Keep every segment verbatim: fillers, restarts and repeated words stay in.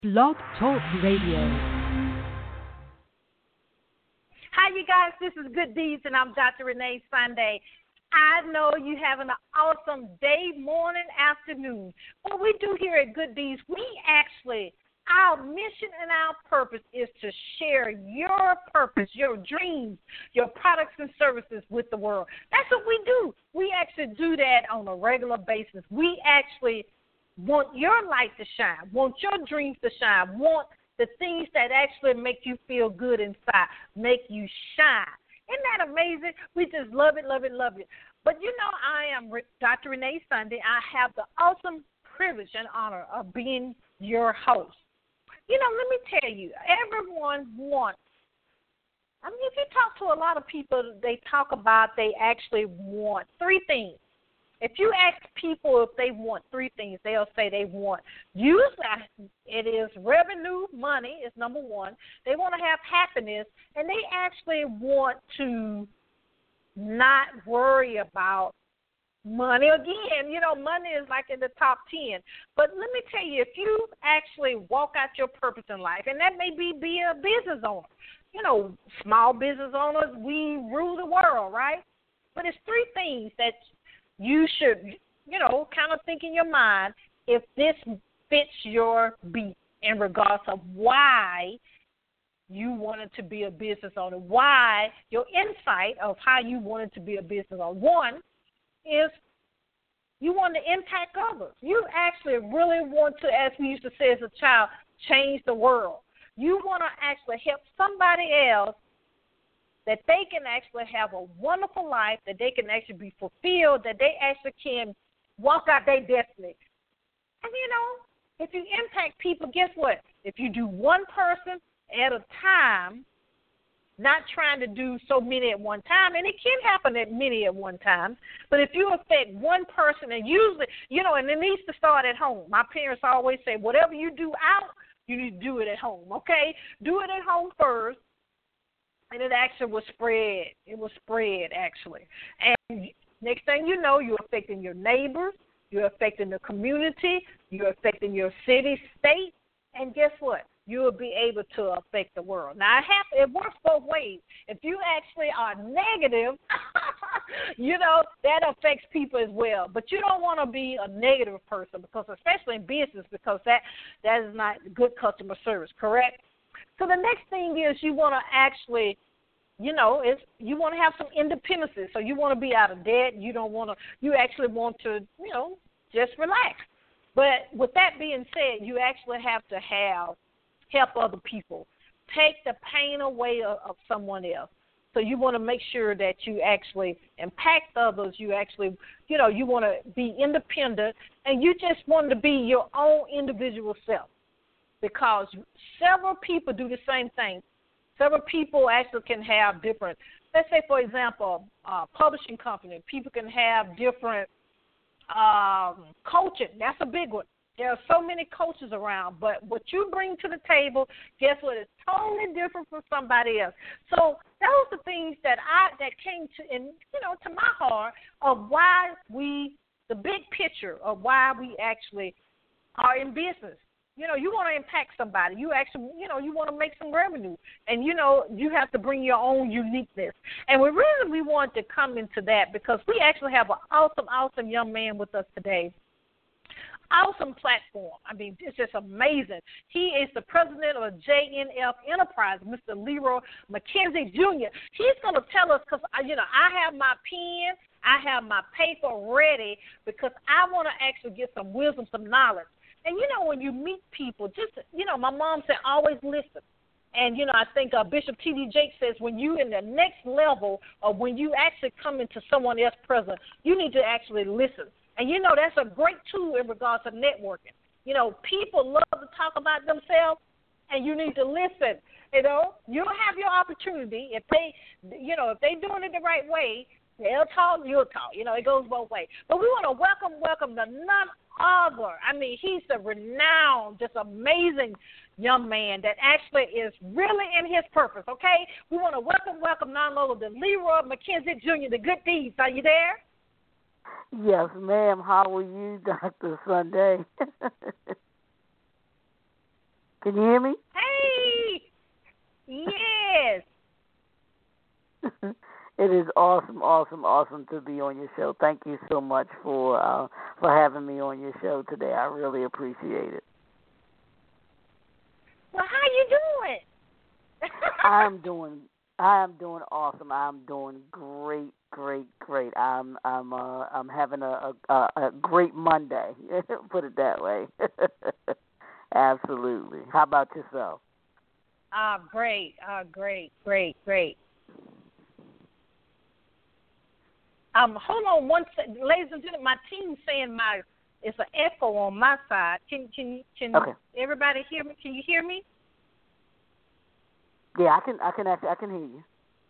Blog Talk Radio. Hi, you guys. This is Good Deeds, and I'm Doctor Renee Sunday. I know you having an awesome day, morning, afternoon. What we do here at Good Deeds, we actually, our mission and our purpose is to share your purpose, your dreams, your products and services with the world. That's what we do. We actually do that on a regular basis. We actually want your light to shine, want your dreams to shine, want the things that actually make you feel good inside, make you shine. Isn't that amazing? We just love it, love it, love it. But you know, I am Doctor Renee Sunday. I have the awesome privilege and honor of being your host. You know, let me tell you, everyone wants, I mean, if you talk to a lot of people, they talk about they actually want three things. If you ask people if they want three things, they'll say they want, usually it is revenue, money is number one. They want to have happiness, and they actually want to not worry about money. Again, you know, money is like in the top ten. But let me tell you, if you actually walk out your purpose in life, and that may be be a business owner. You know, small business owners, we rule the world, right? But it's three things that you should, you know, kind of think in your mind if this fits your beat in regards of why you wanted to be a business owner, why your insight of how you wanted to be a business owner. One is you want to impact others. You actually really want to, as we used to say as a child, change the world. You want to actually help somebody else that they can actually have a wonderful life, that they can actually be fulfilled, that they actually can walk out their destiny. And, you know, if you impact people, guess what? If you do one person at a time, not trying to do so many at one time, and it can happen at many at one time, but if you affect one person, and usually, you know, and it needs to start at home. My parents always say, whatever you do out, you need to do it at home, okay? Do it at home first. And it actually was spread. It was spread, actually. And next thing you know, you're affecting your neighbors, you're affecting the community, you're affecting your city, state, and guess what? You'll be able to affect the world. Now, it, have, it works both ways. If you actually are negative, you know, that affects people as well. But you don't want to be a negative person, because especially in business, because that, that is not good customer service, correct? So the next thing is you want to actually, you know, it's, you want to have some independence. So you want to be out of debt. You don't want to, you actually want to, you know, just relax. But with that being said, you actually have to have, help other people. Take the pain away of, of someone else. So you want to make sure that you actually impact others. You actually, you know, you want to be independent, and you just want to be your own individual self. Because several people do the same thing. Several people actually can have different, let's say, for example, a publishing company. People can have different um, coaching. That's a big one. There are so many coaches around, but what you bring to the table, guess what? It's totally different from somebody else. So those are things that I that came to, in, you know, to my heart of why we, the big picture of why we actually are in business. You know, you want to impact somebody. You actually, you know, you want to make some revenue. And, you know, you have to bring your own uniqueness. And we really we want to come into that because we actually have an awesome, awesome young man with us today. Awesome platform. I mean, it's just amazing. He is the president of J N F Enterprise, Mister Leroy McKenzie Junior He's going to tell us, because, you know, I have my pen, I have my paper ready because I want to actually get some wisdom, some knowledge. And, you know, when you meet people, just, you know, my mom said always listen. And, you know, I think uh, Bishop T D Jakes says when you in the next level or when you actually come into someone else's presence, you need to actually listen. And, you know, that's a great tool in regards to networking. You know, people love to talk about themselves, and you need to listen. You know, you'll have your opportunity. If they, you know, if they're doing it the right way, they'll talk, you'll talk. You know, it goes both ways. But we want to welcome, welcome the none other. I mean, he's a renowned, just amazing young man that actually is really in his purpose, okay? We want to welcome, welcome none other than Leroy McKenzie Junior, the Good Deeds. Are you there? Yes, ma'am. How are you, Doctor Sunday? Can you hear me? Hey! Yes! It is awesome, awesome, awesome to be on your show. Thank you so much for uh, for having me on your show today. I really appreciate it. Well, how you doing? I'm doing I'm doing awesome. I'm doing great, great, great. I'm I'm uh, I'm having a, a a great Monday. Put it that way. Absolutely. How about yourself? Ah, great. Ah, great, great, great. Um, hold on one second, ladies and gentlemen. My team's saying my it's an echo on my side. Can can can Okay. everybody hear me? Can you hear me? Yeah, I can I can actually I can hear you.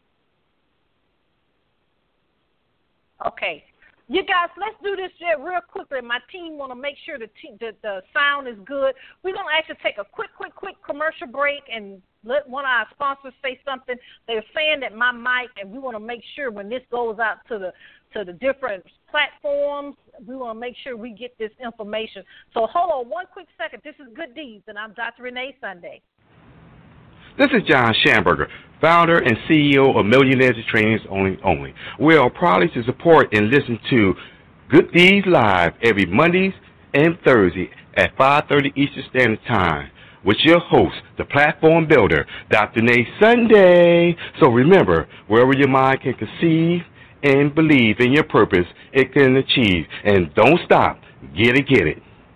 Okay. You guys, let's do this shit real quickly. My team want to make sure the, te- the the sound is good. We're going to actually take a quick, quick, quick commercial break and let one of our sponsors say something. They're saying that my mic, and we want to make sure when this goes out to the to the different platforms, we want to make sure we get this information. So hold on one quick second. This is Good Deeds, and I'm Doctor Renee Sunday. This is John Schamberger, founder and C E O of Millionaires Trainings Only Only. We are proud to support and listen to Good Deeds Live every Mondays and Thursday at five thirty Eastern Standard Time with your host, the platform builder, Doctor Renee Sunday. So remember, wherever your mind can conceive and believe in your purpose, it can achieve. And don't stop. Get it, get it.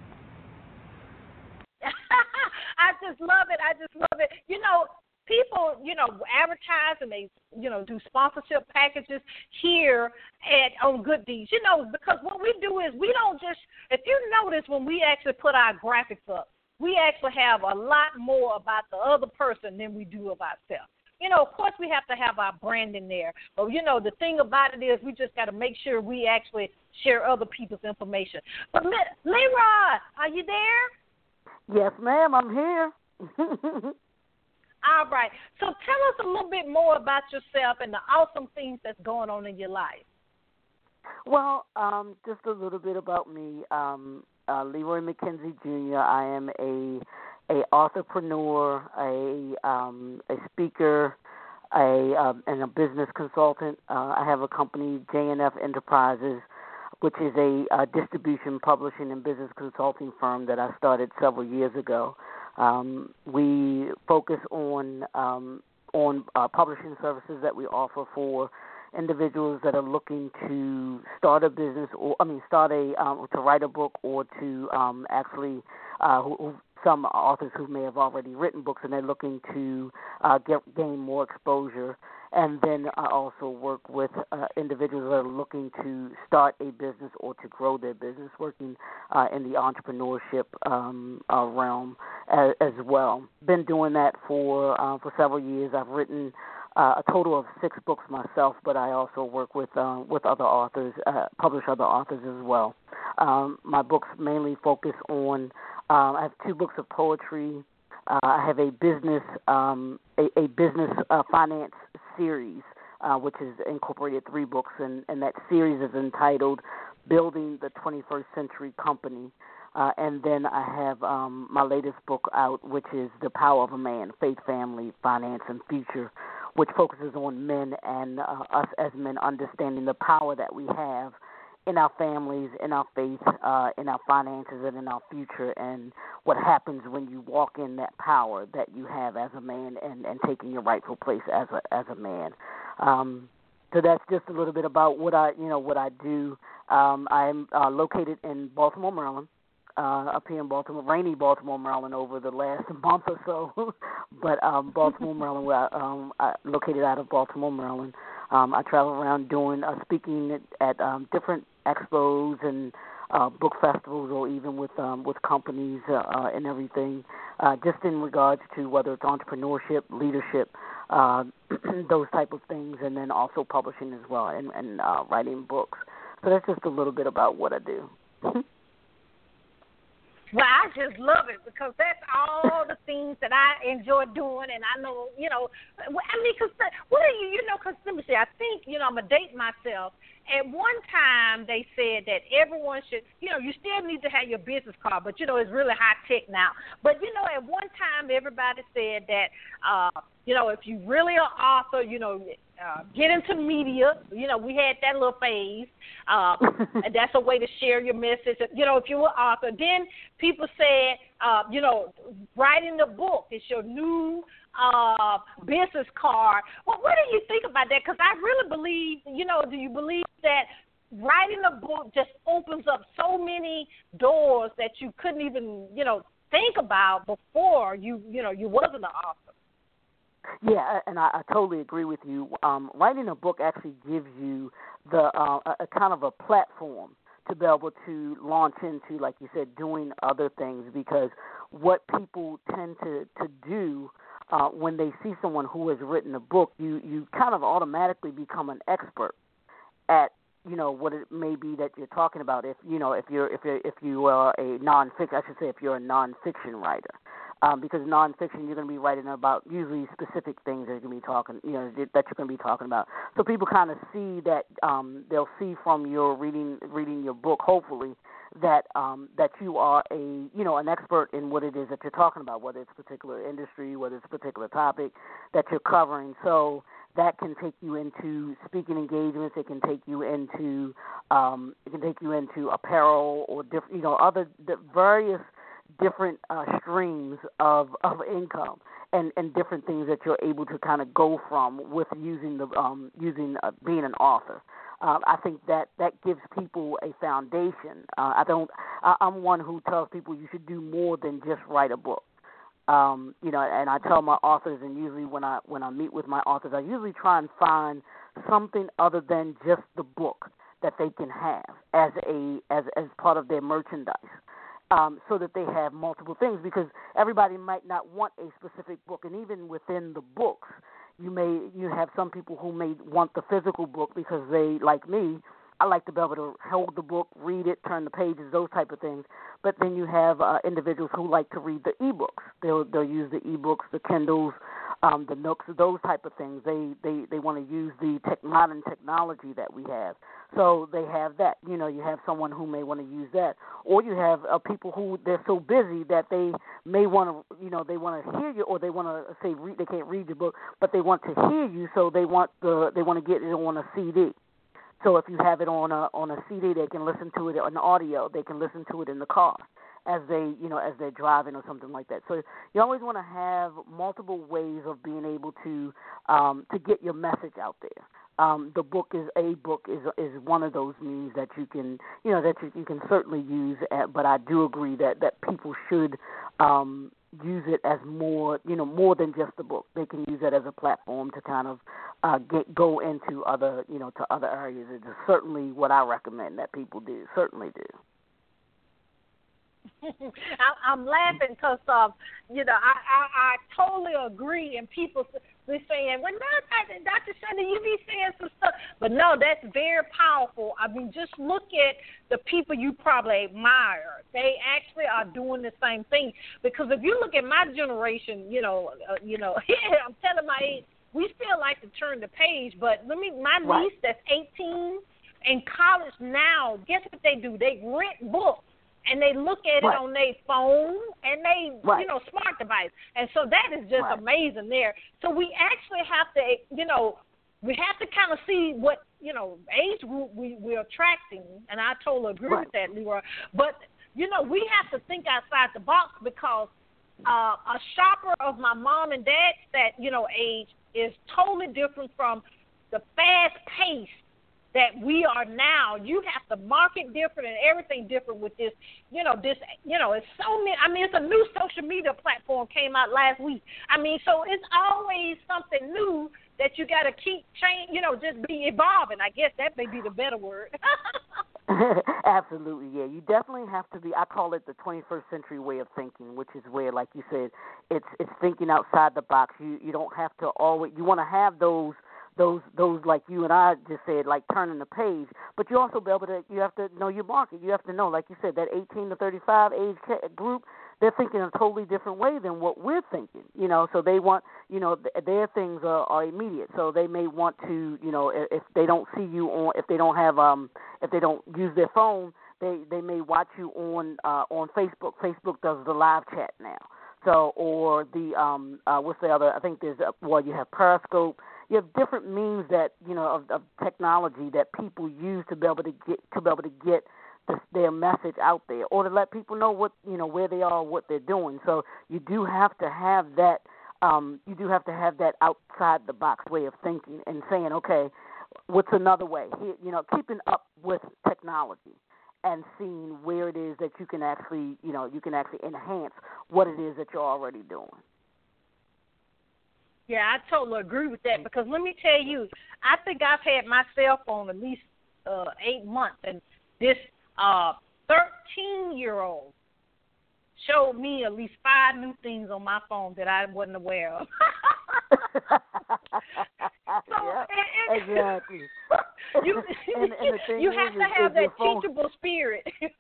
I just love it. I just love it. You know, people, you know, advertise and they, you know, do sponsorship packages here at on Good Deeds. You know, because what we do is we don't just, if you notice when we actually put our graphics up, we actually have a lot more about the other person than we do of ourselves. You know, of course we have to have our branding there. But, you know, the thing about it is we just got to make sure we actually share other people's information. But, Leroy, are you there? Yes, ma'am, I'm here. All right. So tell us a little bit more about yourself and the awesome things that's going on in your life. Well, um, just a little bit about me. Um, uh, Leroy McKenzie Junior I am a a entrepreneur, a um, a speaker, a um, and a business consultant. Uh, I have a company, J N F Enterprises, which is a, a distribution, publishing, and business consulting firm that I started several years ago. Um, we focus on um, on uh, publishing services that we offer for individuals that are looking to start a business, or I mean, start a um, to write a book, or to um, actually uh, who, who, some authors who may have already written books and they're looking to uh, get gain more exposure. And then I also work with uh, individuals that are looking to start a business or to grow their business, working uh, in the entrepreneurship um, uh, realm as, as well. Been doing that for uh, for several years. I've written uh, a total of six books myself, but I also work with uh, with other authors, uh, publish other authors as well. Um, my books mainly focus on. Um, I have two books of poetry. Uh, I have a business um, a, a business uh, finance series, uh, which has incorporated three books, and, and that series is entitled Building the twenty-first Century Company. Uh, and then I have um, my latest book out, which is The Power of a Man, Faith, Family, Finance, and Future, which focuses on men and uh, us as men understanding the power that we have in our families, in our faith, uh, in our finances, and in our future, and what happens when you walk in that power that you have as a man and, and taking your rightful place as a as a man. Um, so that's just a little bit about what I you know what I do. Um, I'm uh, located in Baltimore, Maryland. Uh, up here in Baltimore, rainy Baltimore, Maryland, over the last month or so. but um, Baltimore, Maryland, where I, um, I, located out of Baltimore, Maryland. Um, I travel around doing uh, speaking at, at um, different expos and uh, book festivals, or even with um, with companies uh, uh, and everything, uh, just in regards to whether it's entrepreneurship, leadership, uh, those type of things, and then also publishing as well, and, and uh, writing books. So that's just a little bit about what I do. Well, I just love it because that's all the things that I enjoy doing, and I know, you know, I mean, because what are you, you know, because let me see, I think, you know, I'm going to date myself. At one time, they said that everyone should, you know, you still need to have your business card, but, you know, it's really high tech now. But, you know, at one time, everybody said that, uh, you know, if you really are author, you know, uh, get into media. You know, we had that little phase. Uh, and that's a way to share your message. You know, if you were author. Then people said, uh, you know, writing a book is your new uh, business card. Well, what do you think about that? Because I really believe, you know, do you believe that writing a book just opens up so many doors that you couldn't even, you know, think about before you, you know, you wasn't an author? Yeah, and I, I totally agree with you. Um, writing a book actually gives you the uh, a, a kind of a platform to be able to launch into, like you said, doing other things, because what people tend to, to do uh, when they see someone who has written a book, you, you kind of automatically become an expert at, you know, what it may be that you're talking about. If you know, if you're if you if you are a nonfiction, I should say, if you're a nonfiction writer, um, because nonfiction you're going to be writing about usually specific things that you're going to be talking, you know, that you're going to be talking about. So people kind of see that, um, they'll see from your reading reading your book, hopefully, that um, that you are a you know an expert in what it is that you're talking about, whether it's a particular industry, whether it's a particular topic that you're covering. So that can take you into speaking engagements. It can take you into um, it can take you into apparel or different, you know, other the various different uh, streams of, of income and, and different things that you're able to kind of go from with using the um, using uh, being an author. Um, I think that, that gives people a foundation. Uh, I don't. I, I'm one who tells people you should do more than just write a book. Um, you know, and I tell my authors, and usually when I when I meet with my authors, I usually try and find something other than just the book that they can have as a as as part of their merchandise, um, so that they have multiple things. Because everybody might not want a specific book, and even within the books, you may you have some people who may want the physical book because they, like me, I like to be able to hold the book, read it, turn the pages, those type of things. But then you have uh, individuals who like to read the e-books. They'll they'll use the e-books, the Kindles, um, the Nooks, those type of things. They they, they want to use the tech, modern technology that we have. So they have that. You know, you have someone who may want to use that, or you have uh, people who they're so busy that they may want to, you know, they want to hear you, or they want to say read, they can't read your book, but they want to hear you, so they want the they want to get it on a C D. So if you have it on a on a C D, they can listen to it on audio. They can listen to it in the car as they you know as they're driving or something like that. So you always want to have multiple ways of being able to um, to get your message out there. Um, the book is a book is is one of those means that you can you know that you, you can certainly use. At, but I do agree that that people should um, use it as more you know more than just the book. They can use it as a platform to kind of uh, get go into other you know to other areas. It is certainly what I recommend that people do. Certainly do. I, I'm laughing because, um, you know, I, I, I totally agree. And people be saying, well, no, Doctor Shanda, you be saying some stuff. But, no, that's very powerful. I mean, just look at the people you probably admire. They actually are doing the same thing. Because if you look at my generation, you know, uh, you know, I'm telling my age, we still like to turn the page. But let me, my right. niece that's eighteen in college now, guess what they do? They rent books. And they look at it right. on their phone and they, right. you know, smart device. And so that is just right. amazing there. So we actually have to, you know, we have to kind of see what, you know, age group we, we're attracting. And I totally agree right. with that, Leroy. But, you know, we have to think outside the box because uh, a shopper of my mom and dad's that, you know, age is totally different from the fast pace that we are now. You have to market different and everything different with this, you know, this, you know, it's so many, I mean, it's a new social media platform came out last week. I mean, so it's always something new that you got to keep change, you know, just be evolving. I guess that may be the better word. Absolutely, yeah. You definitely have to be, I call it the twenty-first century way of thinking, which is where, like you said, it's it's thinking outside the box. You you don't have to always, you want to have those those those like you and I just said, like turning the page. But you also be able to you have to know your market. You have to know, like you said, that eighteen to thirty-five age group. They're thinking a totally different way than what we're thinking, you know. So they want, you know, th- their things are, are immediate. So they may want to, you know, if, if they don't see you on, if they don't have, um, if they don't use their phone, they, they may watch you on uh, on Facebook. Facebook does the live chat now. So or the um, uh, what's the other? I think there's a, well, you have Periscope. You have different means that you know of, of technology that people use to be able to get to be able to get The, their message out there, or to let people know what you know where they are, what they're doing. So you do have to have that. Um, you do have to have that outside the box way of thinking and saying, okay, what's another way? Here, you know, keeping up with technology and seeing where it is that you can actually, you know, you can actually enhance what it is that you're already doing. Yeah, I totally agree with that because let me tell you, I think I've had my cell phone at least uh, eight months, and this. Uh, thirteen-year-old showed me at least five new things on my phone that I wasn't aware of. so, yeah, and, and, exactly. You, and, and the you is, have is, to have is that phone... teachable spirit.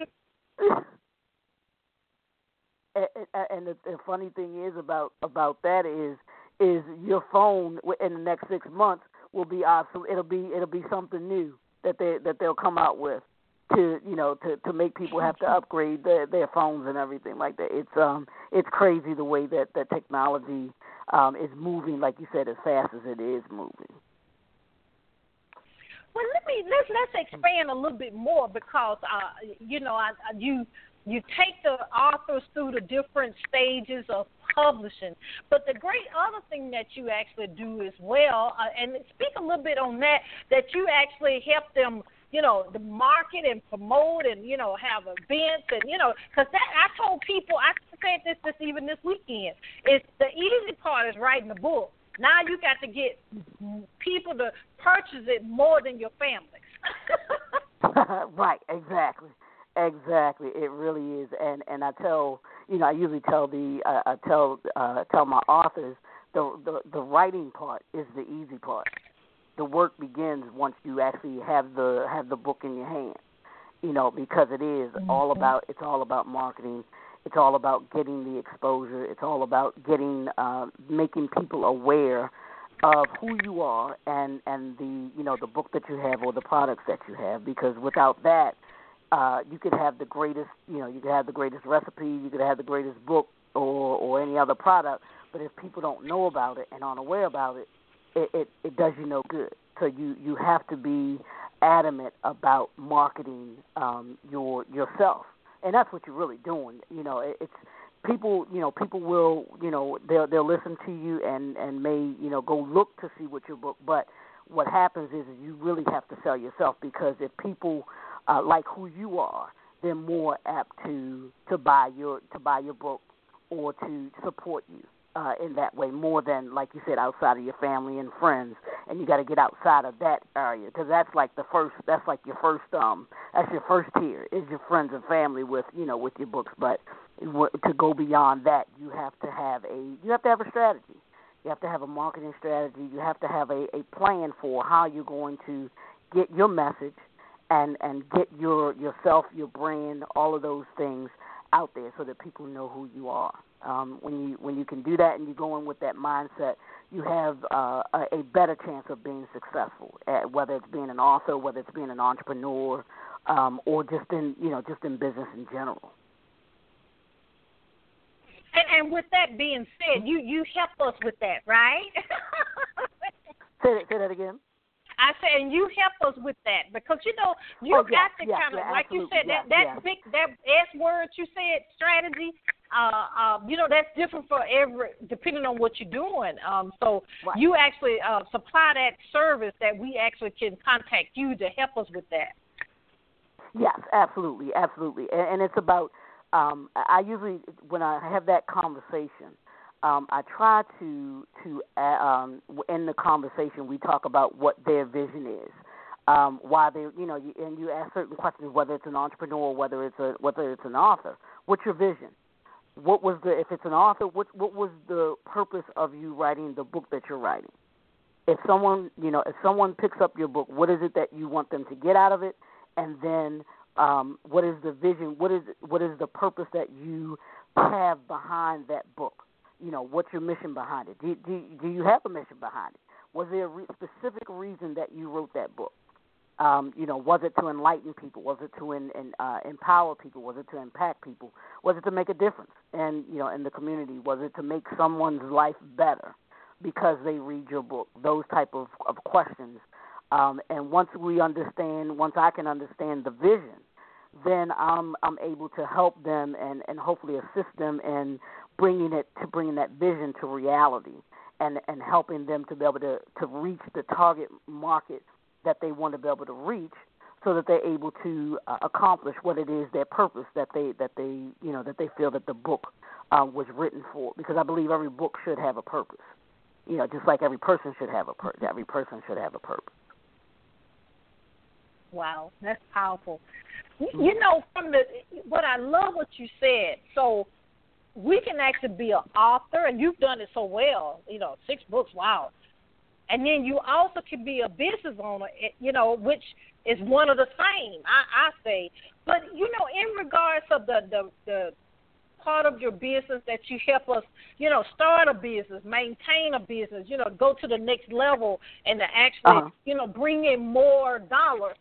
and, and the, the funny thing is about about that is is your phone in the next six months will be obsolete. It'll be it'll be something new that they that they'll come out with. To you know, to, to make people have to upgrade their, their phones and everything like that. It's um it's crazy the way that, that technology um is moving, like you said, as fast as it is moving. Well, let me let's let's expand a little bit more because uh you know I, I you you take the authors through the different stages of publishing, but the great other thing that you actually do as well, uh, and speak a little bit on that, that you actually help them. You know, the market and promote and, you know, have events and, you know, because that I told people, I said this, this even this weekend, it's the easy part is writing the book. Now you got to get people to purchase it more than your family. Right, exactly. Exactly, it really is. And, and I tell, you know, I usually tell the, uh, I tell, uh, tell my authors the, the, the writing part is the easy part. The work begins once you actually have the have the book in your hand, you know, because it is mm-hmm. all about it's all about marketing. It's all about getting the exposure. It's all about getting uh, making people aware of who you are and, and the you know the book that you have or the products that you have. Because without that, uh, you could have the greatest you know you could have the greatest recipe, you could have the greatest book or or any other product, but if people don't know about it and aren't aware about it. It, it, it does you no good. So you, you have to be adamant about marketing um, your yourself, and that's what you're really doing. You know, it, it's people. You know, people will. You know, they'll they'll listen to you and, and may you know go look to see what your book. But what happens is, is you really have to sell yourself because if people uh, like who you are, they're more apt to to buy your to buy your book or to support you. Uh, in that way, more than, like you said, outside of your family and friends, and you got to get outside of that area because that's like the first. That's like your first. Um, that's your first tier is your friends and family with you know with your books. But to go beyond that, you have to have a you have to have a strategy. You have to have a marketing strategy. You have to have a, a plan for how you're going to get your message and and get your yourself, your brand, all of those things out there so that people know who you are. Um, when you when you can do that and you go in with that mindset, you have uh, a, a better chance of being successful. At, whether it's being an author, whether it's being an entrepreneur, um, or just in you know just in business in general. And, and with that being said, you, you help us with that, right? say, that, say that again. I said, and you help us with that because you know you oh, got yeah, to yeah, kind of yeah, like you said yeah, that that yeah. big that S word you said strategy. Uh, uh, you know that's different for every depending on what you're doing. Um, so right. you actually uh, supply that service that we actually can contact you to help us with that. Yes, absolutely, absolutely, and, and it's about. Um, I usually when I have that conversation. Um, I try to to uh, um, in the conversation we talk about what their vision is, um, why they you know you, and you ask certain questions whether it's an entrepreneur, whether it's a whether it's an author. What's your vision? What was the if it's an author? What what was the purpose of you writing the book that you're writing? if someone, you know, if someone picks up your book, what is it that you want them to get out of it? And then um, what is the vision? What is what is the purpose that you have behind that book? You know, what's your mission behind it? Do, do, do you have a mission behind it? Was there a re- specific reason that you wrote that book? Um, you know, was it to enlighten people? Was it to in, in, uh, empower people? Was it to impact people? Was it to make a difference in, you know, in the community? Was it to make someone's life better because they read your book? Those type of, of questions. Um, and once we understand, once I can understand the vision, then I'm I'm able to help them and, and hopefully assist them in bringing it to bringing that vision to reality and, and helping them to be able to, to reach the target market that they want to be able to reach, so that they're able to uh, accomplish what it is, their purpose that they that they you know that they feel that the book uh, was written for. Because I believe every book should have a purpose, you know, just like every person should have a purpose. Every person should have a purpose. Wow, that's powerful. You know, from the what I love what you said. So we can actually be an author, and you've done it so well. You know, six books. Wow. And then you also can be a business owner, you know, which is one of the same, I, I say. But, you know, in regards of the, the, the part of your business that you help us, you know, start a business, maintain a business, you know, go to the next level and to actually, uh-huh. you know, bring in more dollars.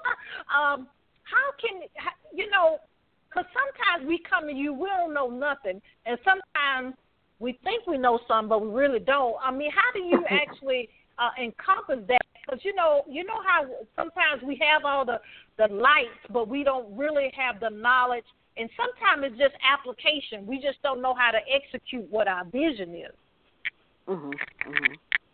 um, how can, you know, because sometimes we come to you, we don't know nothing, and sometimes we think we know something, but we really don't. I mean, how do you actually uh, encompass that? Because, you know, you know how sometimes we have all the, the lights, but we don't really have the knowledge. And sometimes it's just application. We just don't know how to execute what our vision is. Mm-hmm, mm-hmm.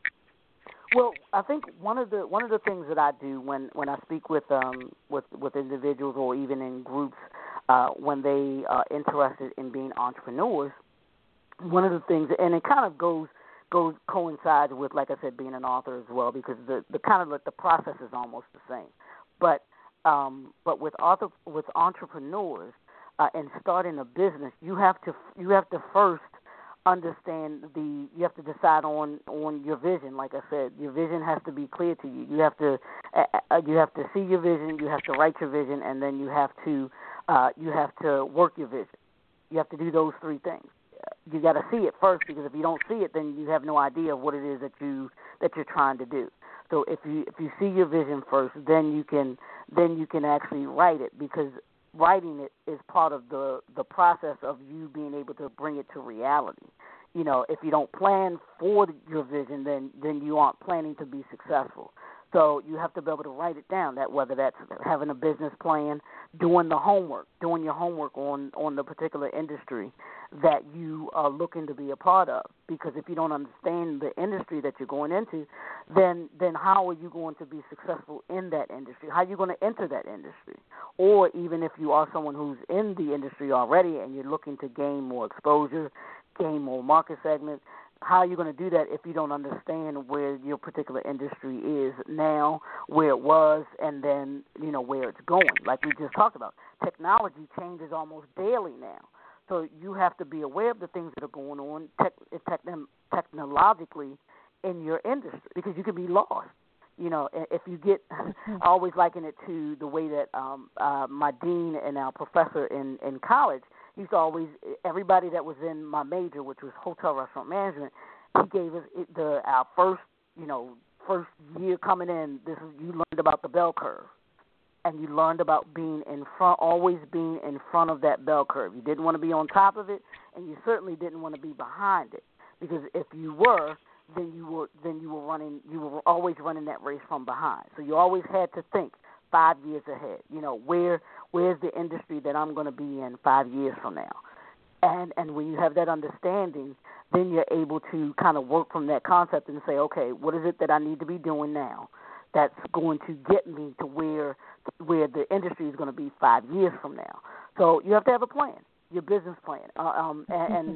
Well, I think one of the one of the things that I do when, when I speak with um with, with individuals or even in groups uh, when they are interested in being entrepreneurs, one of the things, and it kind of goes goes coincides with, like I said, being an author as well, because the, the kind of like the process is almost the same. But um, but with author with entrepreneurs uh, and starting a business, you have to you have to first understand the you have to decide on, on your vision. Like I said, your vision has to be clear to you. You have to uh, you have to see your vision. You have to write your vision, and then you have to uh, you have to work your vision. You have to do those three things. You got to see it first, because if you don't see it, then you have no idea of what it is that you that you're trying to do. So if you if you see your vision first, then you can then you can actually write it, because writing it is part of the the process of you being able to bring it to reality. You know, if you don't plan for your vision, then then you aren't planning to be successful. So you have to be able to write it down, that whether that's having a business plan, doing the homework, doing your homework on, on the particular industry that you are looking to be a part of. Because if you don't understand the industry that you're going into, then then how are you going to be successful in that industry? How are you going to enter that industry? Or even if you are someone who's in the industry already and you're looking to gain more exposure, gain more market segments, how are you going to do that if you don't understand where your particular industry is now, where it was, and then, you know, where it's going? Like we just talked about, technology changes almost daily now. So you have to be aware of the things that are going on tech, tech, technologically in your industry, because you can be lost. You know, if you get, I always liken it to the way that um, uh, my dean and our professor in, in college, he used to always, everybody that was in my major, which was hotel restaurant management, he gave us the our first, you know, first year coming in, this is, you learned about the bell curve. And you learned about being in front, always being in front of that bell curve. You didn't want to be on top of it, and you certainly didn't want to be behind it, because if you were, then you were then you were running, you were always running that race from behind. So you always had to think five years ahead. You know, where where's the industry that I'm going to be in five years from now? And and when you have that understanding, then you're able to kind of work from that concept and say, okay, what is it that I need to be doing now that's going to get me to where where the industry is going to be five years from now? So you have to have a plan, your business plan. Uh, um, and, and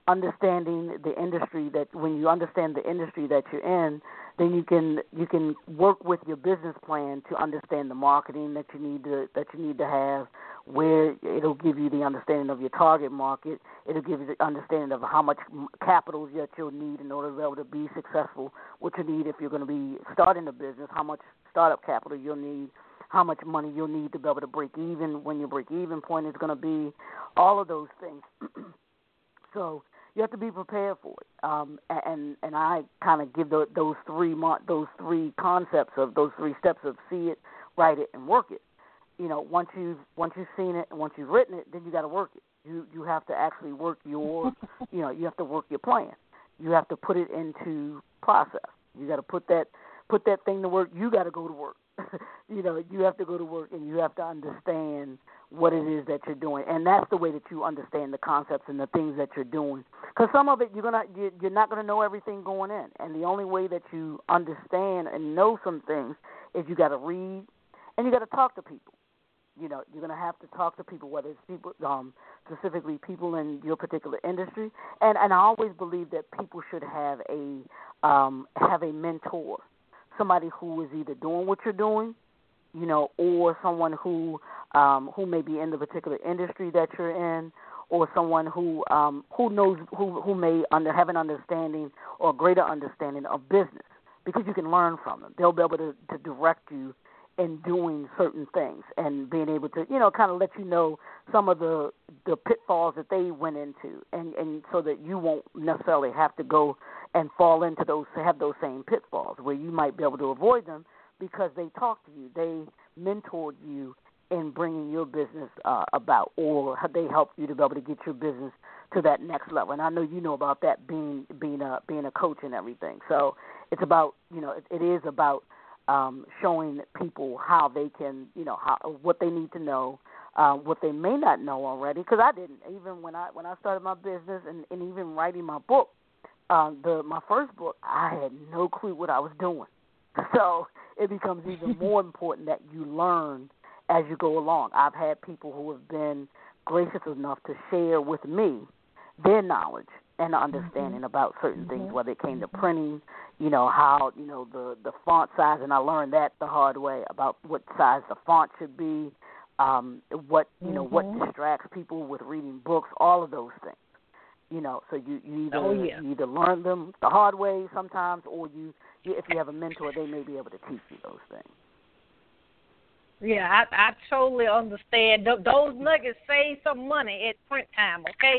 understanding the industry that when you understand the industry that you're in, then you can you can work with your business plan to understand the marketing that you need to that you need to have, where it'll give you the understanding of your target market. It'll give you the understanding of how much capital that you'll need in order to be able to be successful, what you need if you're going to be starting a business, how much startup capital you'll need, how much money you'll need to be able to break even, when your break-even point is going to be, all of those things. So you have to be prepared for it, um, and and I kind of give the, those three those three concepts of those three steps of see it, write it, and work it. You know, once you've once you've seen it and once you've written it, then you got to work it. You you have to actually work your, you know, you have to work your plan. You have to put it into process. You got to put that put that thing to work. You got to go to work. You know, you have to go to work and you have to understand what it is that you're doing, and that's the way that you understand the concepts and the things that you're doing. Because some of it you're gonna you're not gonna know everything going in, and the only way that you understand and know some things is you got to read and you got to talk to people. You know, you're gonna have to talk to people, whether it's people, um, specifically people in your particular industry, and and I always believe that people should have a um, have a mentor. Somebody who is either doing what you're doing, you know, or someone who um, who may be in the particular industry that you're in, or someone who um, who knows who who may under, have an understanding or a greater understanding of business, because you can learn from them. They'll be able to, to direct you in doing certain things and being able to, you know, kind of let you know some of the the pitfalls that they went into, and, and so that you won't necessarily have to go and fall into those, have those same pitfalls, where you might be able to avoid them because they talked to you, they mentored you in bringing your business uh, about, or they helped you to be able to get your business to that next level. And I know you know about that, being being a being a coach and everything. So it's about, you know, it, it is about um, showing people how they can, you know, how what they need to know, uh, what they may not know already. Because I didn't, even when I when I started my business and, and even writing my book. Uh, the my first book, I had no clue what I was doing. So it becomes even more important that you learn as you go along. I've had people who have been gracious enough to share with me their knowledge and understanding mm-hmm. about certain mm-hmm. things, whether it came to printing, you know, how, you know, the, the font size, and I learned that the hard way, about what size the font should be, um, what, you mm-hmm. know, what distracts people with reading books, all of those things. You know, so you, you either oh, yeah. you either learn them the hard way sometimes, or you, you, if you have a mentor, they may be able to teach you those things. Yeah, I, I totally understand. Th- those nuggets save some money at print time, okay?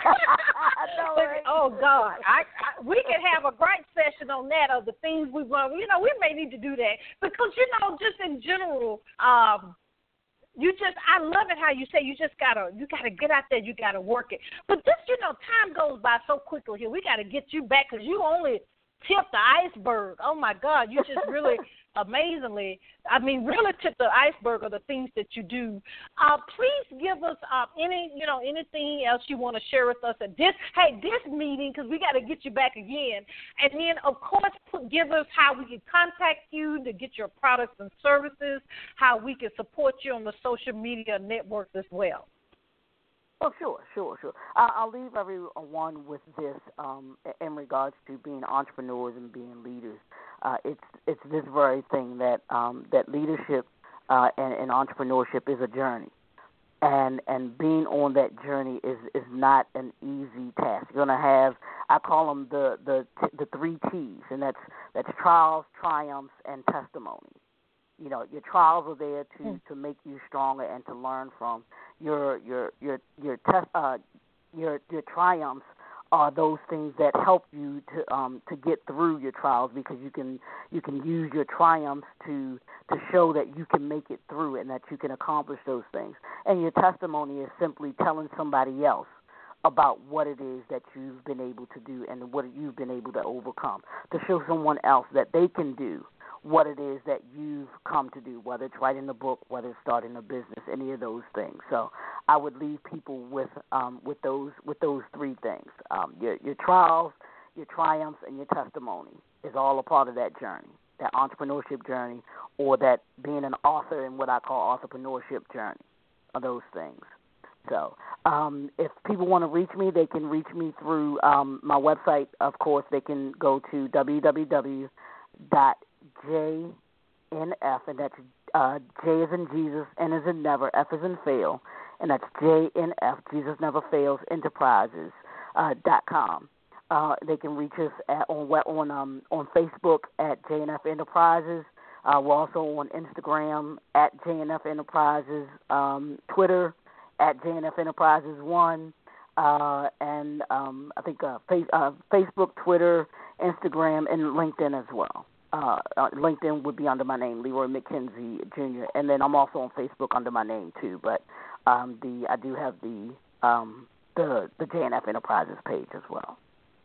I know, right? Oh, God. I, I, we can have a great session on that, of the things we've learned. You know, we may need to do that because, you know, just in general, um, You just, I love it how you say you just gotta, you gotta get out there, you gotta work it. But this, you know, time goes by so quickly here. We gotta get you back because you only tipped the iceberg. Oh my God, you just really amazingly, I mean, really tipped the iceberg of the things that you do. Uh, please give us uh, any, you know, anything else you want to share with us at this, hey, this meeting, because we got to get you back again. And then, of course, put, give us how we can contact you to get your products and services, how we can support you on the social media networks as well. Oh, sure, sure, sure. I'll leave everyone with this um, in regards to being entrepreneurs and being leaders. Uh, it's it's this very thing that um, that leadership uh, and, and entrepreneurship is a journey, and and being on that journey is, is not an easy task. You're gonna have, I call them the the the three T's, and that's that's trials, triumphs, and testimonies. You know, your trials are there to, mm. to make you stronger and to learn from. Your your your your test uh, your your triumphs are those things that help you to um, to get through your trials, because you can you can use your triumphs to to show that you can make it through and that you can accomplish those things. And your testimony is simply telling somebody else about what it is that you've been able to do and what you've been able to overcome, to show someone else that they can do what it is that you've come to do, whether it's writing a book, whether it's starting a business, any of those things. So I would leave people with um, with those with those three things. Um, your, your trials, your triumphs, and your testimony is all a part of that journey, that entrepreneurship journey, or that being an author and what I call entrepreneurship journey, are those things. So um, if people want to reach me, they can reach me through um, my website. Of course, they can go to w w w dot j n f, and that's uh, J as in Jesus, N as in never, F as in fail, and that's J N F, Jesus Never Fails, Enterprises, uh, dot com. Uh, they can reach us at, on on um, on Facebook at J N F Enterprises. Uh, we're also on Instagram at J N F Enterprises, um, Twitter at J N F Enterprises one, uh, and um, I think uh, face, uh, Facebook, Twitter, Instagram, and LinkedIn as well. Uh, uh, LinkedIn would be under my name, Leroy McKenzie Junior, and then I'm also on Facebook under my name too. But um, the I do have the um, the the J N F Enterprises page as well.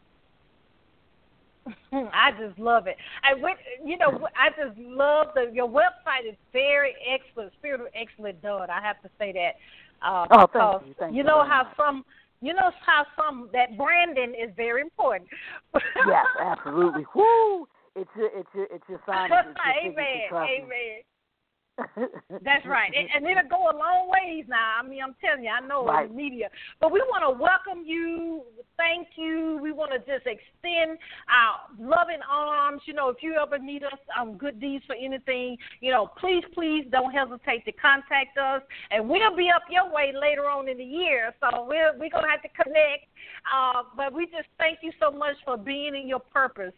I just love it. I went, you know, I just love the your website is very excellent, spiritual excellent done. I have to say that. Uh, oh, because thank you. Thank you you know how much. some, you know how some that branding is very important. Yes, absolutely. Woo! It's your, it's your, it's your sign. It's your Amen. Amen. That's right, and, and it'll go a long ways now. I mean, I'm telling you, I know right. in the media. But we want to welcome you, thank you. We want to just extend our loving arms. You know, if you ever need us um, Good Deeds for anything, you know, please, please don't hesitate to contact us. And we'll be up your way later on in the year, so we're, we're going to have to connect. Uh, but we just thank you so much for being in your purpose.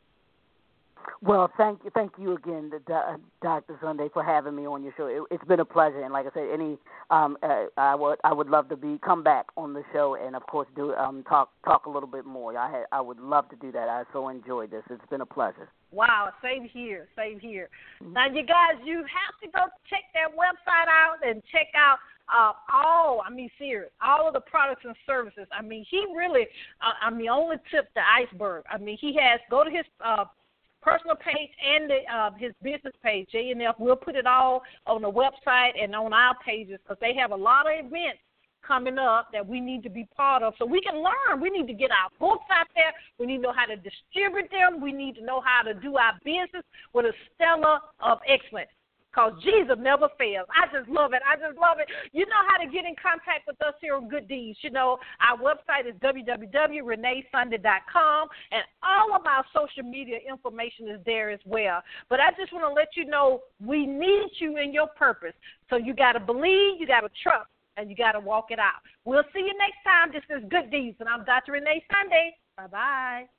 Well, thank you, thank you again, Doctor Sunday, for having me on your show. It, it's been a pleasure, and like I said, any um, uh, I would I would love to be come back on the show, and of course do um, talk talk a little bit more. I had I would love to do that. I so enjoyed this. It's been a pleasure. Wow, same here, same here. Mm-hmm. Now, you guys, you have to go check that website out and check out uh, all. I mean, serious, all of the products and services. I mean, he really. Uh, I mean, only tipped the iceberg. I mean, he has go to his. Uh, personal page and the, uh, his business page, J N F. We'll put it all on the website and on our pages because they have a lot of events coming up that we need to be part of so we can learn. We need to get our books out there. We need to know how to distribute them. We need to know how to do our business with a stellar of excellence. Because Jesus never fails. I just love it. I just love it. You know how to get in contact with us here on Good Deeds. You know, our website is w w w dot renee sunday dot com, and all of our social media information is there as well. But I just want to let you know we need you in your purpose. So you got to believe, you got to trust, and you got to walk it out. We'll see you next time. This is Good Deeds, and I'm Doctor Renee Sunday. Bye-bye.